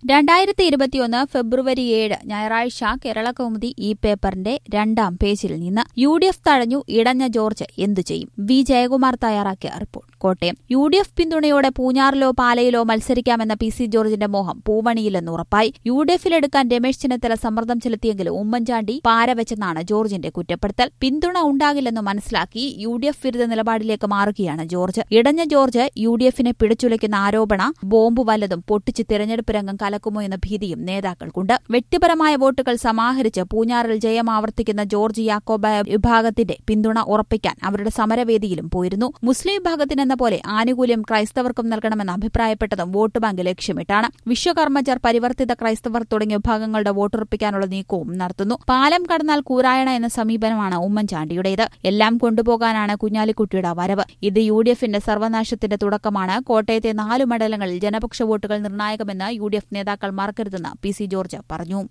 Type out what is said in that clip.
2021 ഫെബ്രുവരി 7 ഞായറാഴ്ച കേരളകൗമുദി ഈ പേപ്പറിന്റെ 2-ാം പേജിൽ നിന്ന് UDF തഴഞ്ഞു ഇടഞ്ഞ ജോർജ് എന്തു ചെയ്യും? വി ജയകുമാർ തയ്യാറാക്കിയ റിപ്പോർട്ട്. കോട്ടയം. UDF പിന്തുണയോടെ പൂഞ്ഞാറിലോ പാലയിലോ മത്സരിക്കാമെന്ന PC ജോർജിന്റെ മോഹം പൂവണിയിലെന്ന് ഉറപ്പായി. UDFിലെടുക്കാൻ രമേശ് ചെന്നിത്തല സമ്മർദ്ദം ചെലുത്തിയെങ്കിലും ഉമ്മൻചാണ്ടി പാരവെച്ചെന്നാണ് ജോർജിന്റെ കുറ്റപ്പെടുത്തൽ. പിന്തുണ ഉണ്ടാകില്ലെന്ന് മനസ്സിലാക്കി UDF വിരുദ്ധ നിലപാടിലേക്ക് മാറുകയാണ് ജോർജ്. ഇടഞ്ഞ ജോർജ് UDFിനെ പിടിച്ചുലയ്ക്കുന്ന ആരോപണ ബോംബ് വല്ലതും പൊട്ടിച്ച് തിരഞ്ഞെടുപ്പ് രംഗം കലക്കുമോ എന്ന ഭീതിയും നേതാക്കൾക്കുണ്ട്. വ്യക്തിപരമായ വോട്ടുകൾ സമാഹരിച്ച് പൂഞ്ഞാറിൽ ജയം ആവർത്തിക്കുന്ന ജോർജ് യാക്കോബായ വിഭാഗത്തിന്റെ പിന്തുണ ഉറപ്പിക്കാൻ അവരുടെ സമരവേദിയിലും പോയിരുന്നു. മുസ്ലിം വിഭാഗത്തിനെന്ന പോലെ ആനുകൂല്യം ക്രൈസ്തവർക്കും നൽകണമെന്ന് അഭിപ്രായപ്പെട്ടതും വോട്ട് ബാങ്ക് ലക്ഷ്യമിട്ടാണ്. വിശ്വകർമ്മജർ, പരിവർത്തിത ക്രൈസ്തവർ തുടങ്ങിയ വിഭാഗങ്ങളുടെ വോട്ടുറപ്പിക്കാനുള്ള നീക്കവും നടത്തുന്നു. പാലം കടന്നാൽ കൂരായണ എന്ന സമീപനമാണ് ഉമ്മൻചാണ്ടിയുടേത്. എല്ലാം കൊണ്ടുപോകാനാണ് കുഞ്ഞാലിക്കുട്ടിയുടെ വരവ്. ഇത് UDFിന്റെ സർവനാശത്തിന്റെ തുടക്കമാണ്. കോട്ടയത്തെ 4 മണ്ഡലങ്ങളിൽ ജനപക്ഷ വോട്ടുകൾ നിർണായകമെന്ന് UDF നേതാക്കൾ മറക്കരുതെന്ന് PC ജോർജ് പറഞ്ഞു.